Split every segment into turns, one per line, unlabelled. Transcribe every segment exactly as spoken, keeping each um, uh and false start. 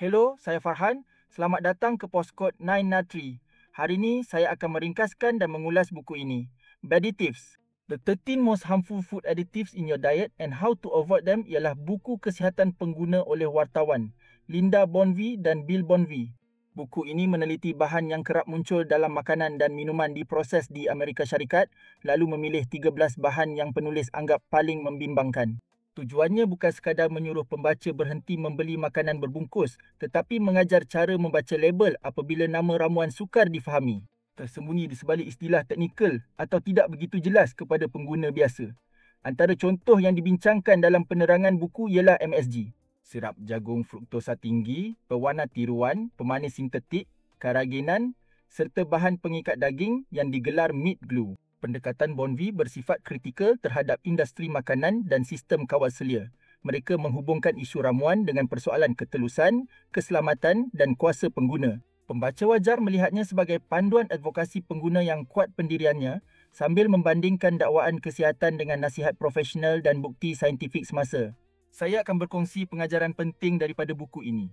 Hello, saya Farhan. Selamat datang ke Postkod sembilan Natri. Hari ini saya akan meringkaskan dan mengulas buku ini. Additives. The thirteen Most Harmful Food Additives in Your Diet and How to Avoid Them ialah buku kesihatan pengguna oleh wartawan Linda Bonvi dan Bill Bonvi. Buku ini meneliti bahan yang kerap muncul dalam makanan dan minuman diproses di Amerika Syarikat, lalu memilih tiga belas bahan yang penulis anggap paling membimbangkan. Tujuannya bukan sekadar menyuruh pembaca berhenti membeli makanan berbungkus, tetapi mengajar cara membaca label apabila nama ramuan sukar difahami, tersembunyi di sebalik istilah teknikal atau tidak begitu jelas kepada pengguna biasa. Antara contoh yang dibincangkan dalam penerangan buku ialah M S G, sirap jagung fruktosa tinggi, pewarna tiruan, pemanis sintetik, karagenan, serta bahan pengikat daging yang digelar meat glue. Pendekatan Bonvi bersifat kritikal terhadap industri makanan dan sistem kawal selia. Mereka menghubungkan isu ramuan dengan persoalan ketelusan, keselamatan dan kuasa pengguna. Pembaca wajar melihatnya sebagai panduan advokasi pengguna yang kuat pendiriannya sambil membandingkan dakwaan kesihatan dengan nasihat profesional dan bukti saintifik semasa. Saya akan berkongsi pengajaran penting daripada buku ini.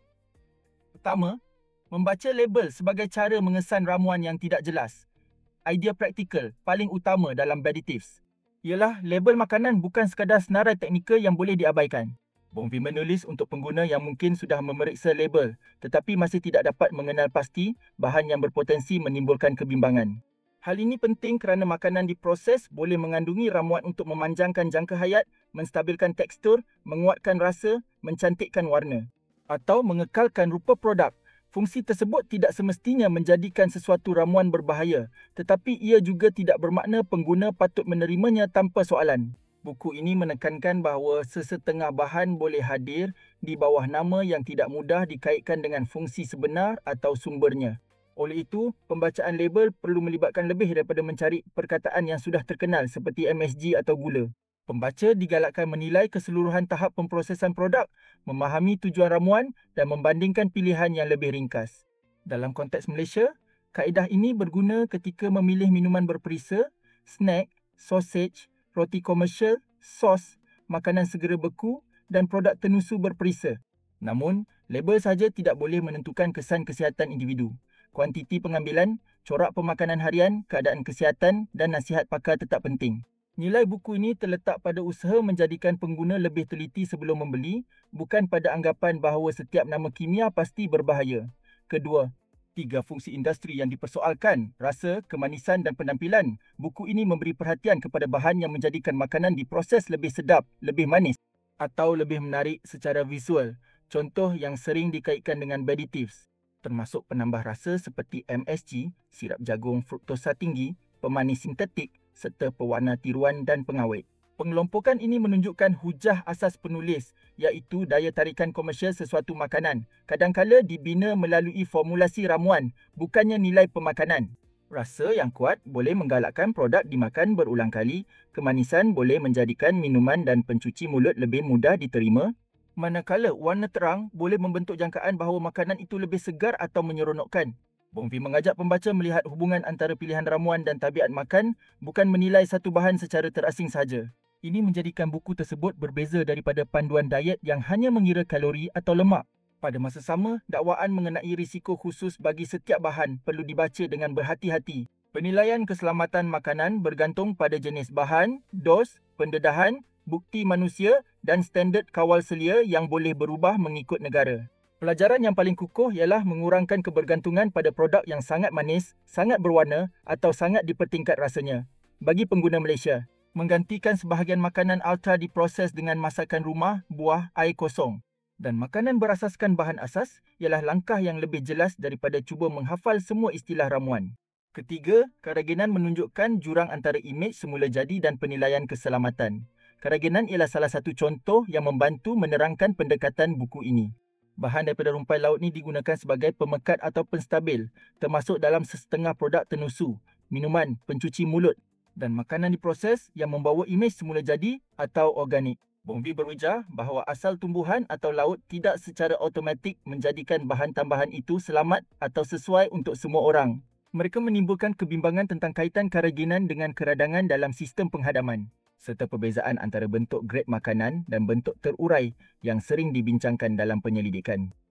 Pertama, membaca label sebagai cara mengesan ramuan yang tidak jelas. Idea praktikal paling utama dalam additives ialah label makanan bukan sekadar senarai teknikal yang boleh diabaikan. Bonvi menulis untuk pengguna yang mungkin sudah memeriksa label tetapi masih tidak dapat mengenal pasti bahan yang berpotensi menimbulkan kebimbangan. Hal ini penting kerana makanan diproses boleh mengandungi ramuan untuk memanjangkan jangka hayat, menstabilkan tekstur, menguatkan rasa, mencantikkan warna atau mengekalkan rupa produk. Fungsi tersebut tidak semestinya menjadikan sesuatu ramuan berbahaya, tetapi ia juga tidak bermakna pengguna patut menerimanya tanpa soalan. Buku ini menekankan bahawa sesetengah bahan boleh hadir di bawah nama yang tidak mudah dikaitkan dengan fungsi sebenar atau sumbernya. Oleh itu, pembacaan label perlu melibatkan lebih daripada mencari perkataan yang sudah terkenal seperti M S G atau gula. Pembaca digalakkan menilai keseluruhan tahap pemprosesan produk, memahami tujuan ramuan dan membandingkan pilihan yang lebih ringkas. Dalam konteks Malaysia, kaedah ini berguna ketika memilih minuman berperisa, snack, sausage, roti komersial, sos, makanan segera beku dan produk tenusu berperisa. Namun, label sahaja tidak boleh menentukan kesan kesihatan individu. Kuantiti pengambilan, corak pemakanan harian, keadaan kesihatan dan nasihat pakar tetap penting. Nilai buku ini terletak pada usaha menjadikan pengguna lebih teliti sebelum membeli, bukan pada anggapan bahawa setiap nama kimia pasti berbahaya. Kedua, tiga fungsi industri yang dipersoalkan, rasa, kemanisan dan penampilan. Buku ini memberi perhatian kepada bahan yang menjadikan makanan diproses lebih sedap, lebih manis atau lebih menarik secara visual. Contoh yang sering dikaitkan dengan additives, termasuk penambah rasa seperti M S G, sirap jagung fruktosa tinggi, pemanis sintetik, serta pewarna tiruan dan pengawet. Pengelompokan ini menunjukkan hujah asas penulis, iaitu daya tarikan komersial sesuatu makanan, kadangkala dibina melalui formulasi ramuan, bukannya nilai pemakanan. Rasa yang kuat boleh menggalakkan produk dimakan berulang kali, kemanisan boleh menjadikan minuman dan pencuci mulut lebih mudah diterima, manakala warna terang boleh membentuk jangkaan bahawa makanan itu lebih segar atau menyeronokkan. Bonvi mengajak pembaca melihat hubungan antara pilihan ramuan dan tabiat makan, bukan menilai satu bahan secara terasing sahaja. Ini menjadikan buku tersebut berbeza daripada panduan diet yang hanya mengira kalori atau lemak. Pada masa sama, dakwaan mengenai risiko khusus bagi setiap bahan perlu dibaca dengan berhati-hati. Penilaian keselamatan makanan bergantung pada jenis bahan, dos, pendedahan, bukti manusia dan standard kawal selia yang boleh berubah mengikut negara. Pelajaran yang paling kukuh ialah mengurangkan kebergantungan pada produk yang sangat manis, sangat berwarna atau sangat dipertingkat rasanya. Bagi pengguna Malaysia, menggantikan sebahagian makanan ultra diproses dengan masakan rumah, buah, air kosong dan makanan berasaskan bahan asas ialah langkah yang lebih jelas daripada cuba menghafal semua istilah ramuan. Ketiga, keraginan menunjukkan jurang antara imej semula jadi dan penilaian keselamatan. Keraginan ialah salah satu contoh yang membantu menerangkan pendekatan buku ini. Bahan daripada rumpai laut ni digunakan sebagai pemekat atau penstabil, termasuk dalam sesetengah produk tenusu, minuman, pencuci mulut dan makanan diproses yang membawa imej semula jadi atau organik. Bonvi berujar bahawa asal tumbuhan atau laut tidak secara automatik menjadikan bahan tambahan itu selamat atau sesuai untuk semua orang. Mereka menimbulkan kebimbangan tentang kaitan keraginan dengan keradangan dalam sistem penghadaman, serta perbezaan antara bentuk grade makanan dan bentuk terurai yang sering dibincangkan dalam penyelidikan.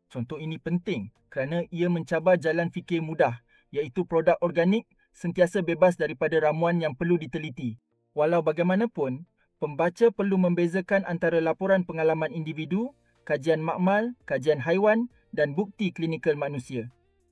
Contoh ini penting kerana ia mencabar jalan fikir mudah, iaitu produk organik sentiasa bebas daripada ramuan yang perlu diteliti. Walau bagaimanapun, pembaca perlu membezakan antara laporan pengalaman individu, kajian makmal, kajian haiwan dan bukti klinikal manusia.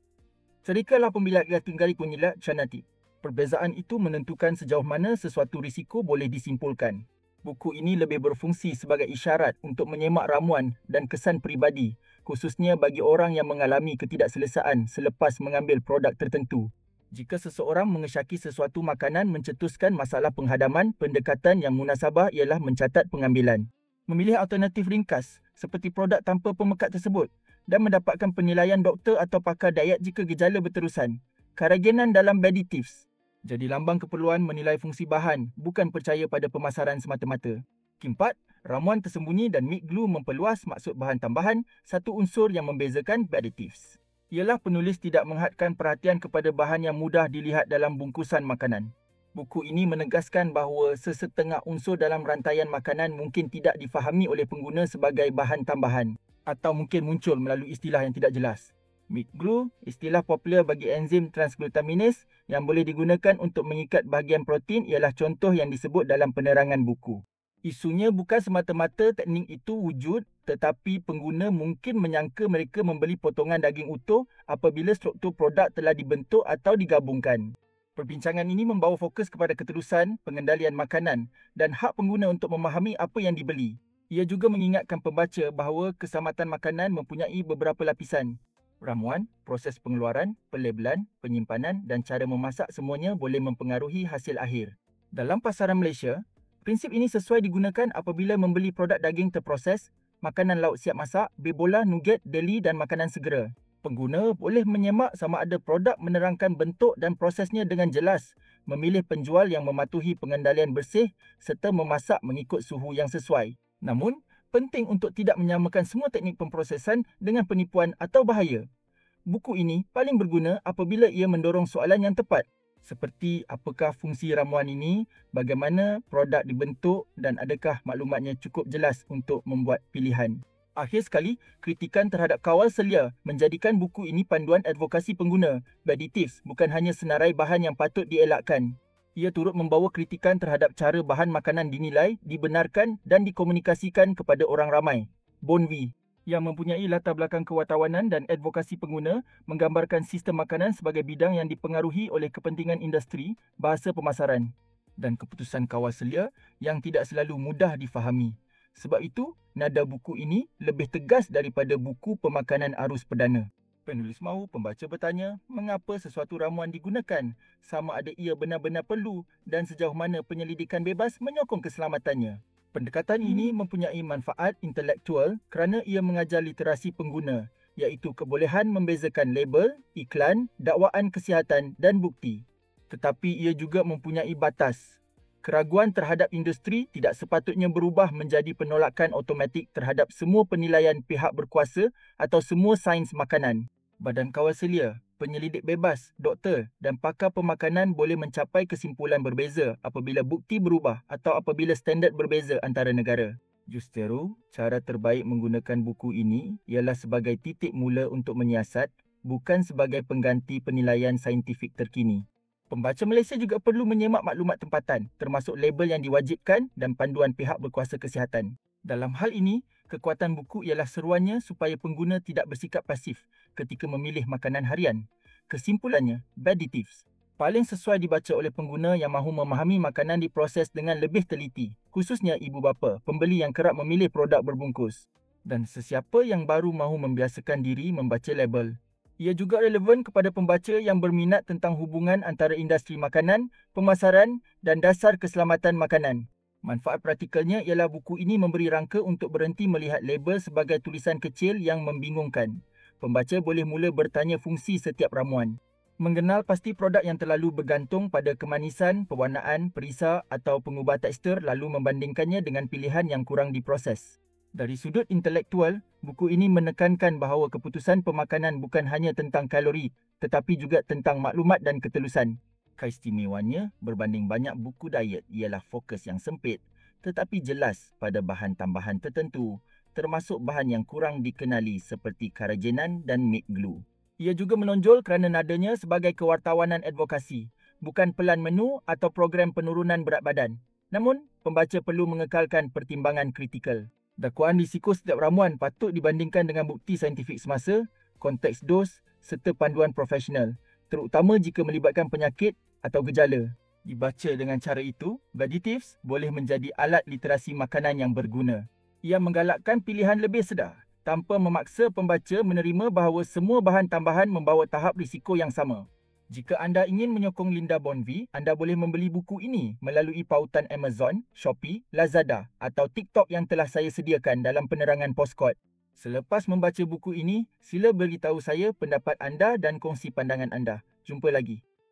Serikalah pembilat Tunggali Kunyilat Canati. Perbezaan itu menentukan sejauh mana sesuatu risiko boleh disimpulkan. Buku ini lebih berfungsi sebagai isyarat untuk menyemak ramuan dan kesan peribadi, khususnya bagi orang yang mengalami ketidakselesaan selepas mengambil produk tertentu. Jika seseorang mengesyaki sesuatu makanan mencetuskan masalah penghadaman, pendekatan yang munasabah ialah mencatat pengambilan. Memilih alternatif ringkas seperti produk tanpa pemekat tersebut dan mendapatkan penilaian doktor atau pakar diet jika gejala berterusan. Keraginan dalam Beditives. Jadi lambang keperluan menilai fungsi bahan, bukan percaya pada pemasaran semata-mata. Keempat, ramuan tersembunyi dan meat glue memperluas maksud bahan tambahan, satu unsur yang membezakan Beditives. Ialah penulis tidak menghadkan perhatian kepada bahan yang mudah dilihat dalam bungkusan makanan. Buku ini menegaskan bahawa sesetengah unsur dalam rantaian makanan mungkin tidak difahami oleh pengguna sebagai bahan tambahan atau mungkin muncul melalui istilah yang tidak jelas. Meat glue, istilah popular bagi enzim transglutaminase yang boleh digunakan untuk mengikat bahagian protein ialah contoh yang disebut dalam penerangan buku. Isunya bukan semata-mata teknik itu wujud, tetapi pengguna mungkin menyangka mereka membeli potongan daging utuh apabila struktur produk telah dibentuk atau digabungkan. Perbincangan ini membawa fokus kepada keterusan, pengendalian makanan dan hak pengguna untuk memahami apa yang dibeli. Ia juga mengingatkan pembaca bahawa keselamatan makanan mempunyai beberapa lapisan. Ramuan, proses pengeluaran, pelabelan, penyimpanan dan cara memasak semuanya boleh mempengaruhi hasil akhir. Dalam pasaran Malaysia, prinsip ini sesuai digunakan apabila membeli produk daging terproses, makanan laut siap masak, bebola, nugget, deli dan makanan segera. Pengguna boleh menyemak sama ada produk menerangkan bentuk dan prosesnya dengan jelas, memilih penjual yang mematuhi pengendalian bersih serta memasak mengikut suhu yang sesuai. Namun, penting untuk tidak menyamakan semua teknik pemprosesan dengan penipuan atau bahaya. Buku ini paling berguna apabila ia mendorong soalan yang tepat, seperti apakah fungsi ramuan ini, bagaimana produk dibentuk dan adakah maklumatnya cukup jelas untuk membuat pilihan. Akhir sekali, kritikan terhadap kawal selia menjadikan buku ini panduan advokasi pengguna. Beditives bukan hanya senarai bahan yang patut dielakkan. Ia turut membawa kritikan terhadap cara bahan makanan dinilai, dibenarkan dan dikomunikasikan kepada orang ramai. Bonvi, yang mempunyai latar belakang kewartawanan dan advokasi pengguna, menggambarkan sistem makanan sebagai bidang yang dipengaruhi oleh kepentingan industri, bahasa pemasaran dan keputusan kawal selia yang tidak selalu mudah difahami. Sebab itu, nada buku ini lebih tegas daripada buku pemakanan arus perdana. Penulis mahu pembaca bertanya mengapa sesuatu ramuan digunakan, sama ada ia benar-benar perlu dan sejauh mana penyelidikan bebas menyokong keselamatannya. Pendekatan ini mempunyai manfaat intelektual kerana ia mengajar literasi pengguna, iaitu kebolehan membezakan label, iklan, dakwaan kesihatan dan bukti. Tetapi ia juga mempunyai batas. Keraguan terhadap industri tidak sepatutnya berubah menjadi penolakan automatik terhadap semua penilaian pihak berkuasa atau semua sains makanan. Badan Kawal Selia, penyelidik bebas, doktor dan pakar pemakanan boleh mencapai kesimpulan berbeza apabila bukti berubah atau apabila standard berbeza antara negara. Justru, cara terbaik menggunakan buku ini ialah sebagai titik mula untuk menyiasat, bukan sebagai pengganti penilaian saintifik terkini. Pembaca Malaysia juga perlu menyemak maklumat tempatan, termasuk label yang diwajibkan dan panduan pihak berkuasa kesihatan. Dalam hal ini, kekuatan buku ialah seruannya supaya pengguna tidak bersikap pasif ketika memilih makanan harian. Kesimpulannya, Beditives paling sesuai dibaca oleh pengguna yang mahu memahami makanan diproses dengan lebih teliti, khususnya ibu bapa, pembeli yang kerap memilih produk berbungkus. Dan sesiapa yang baru mahu membiasakan diri membaca label. Ia juga relevan kepada pembaca yang berminat tentang hubungan antara industri makanan, pemasaran dan dasar keselamatan makanan. Manfaat praktikalnya ialah buku ini memberi rangka untuk berhenti melihat label sebagai tulisan kecil yang membingungkan. Pembaca boleh mula bertanya fungsi setiap ramuan. Mengenal pasti produk yang terlalu bergantung pada kemanisan, pewarnaan, perisa atau pengubah tekstur lalu membandingkannya dengan pilihan yang kurang diproses. Dari sudut intelektual, buku ini menekankan bahawa keputusan pemakanan bukan hanya tentang kalori, tetapi juga tentang maklumat dan ketelusan. Keistimewaannya berbanding banyak buku diet ialah fokus yang sempit, tetapi jelas pada bahan tambahan tertentu, termasuk bahan yang kurang dikenali seperti kerajinan dan meat glue. Ia juga menonjol kerana nadanya sebagai kewartawanan advokasi, bukan pelan menu atau program penurunan berat badan. Namun, pembaca perlu mengekalkan pertimbangan kritikal. Dakwaan risiko setiap ramuan patut dibandingkan dengan bukti saintifik semasa, konteks dos serta panduan profesional, terutama jika melibatkan penyakit atau gejala. Dibaca dengan cara itu, Beditives boleh menjadi alat literasi makanan yang berguna. Ia menggalakkan pilihan lebih sedar, tanpa memaksa pembaca menerima bahawa semua bahan tambahan membawa tahap risiko yang sama. Jika anda ingin menyokong Linda Bonvi, anda boleh membeli buku ini melalui pautan Amazon, Shopee, Lazada atau TikTok yang telah saya sediakan dalam penerangan Postkod. Selepas membaca buku ini, sila beritahu saya pendapat anda dan kongsi pandangan anda. Jumpa lagi.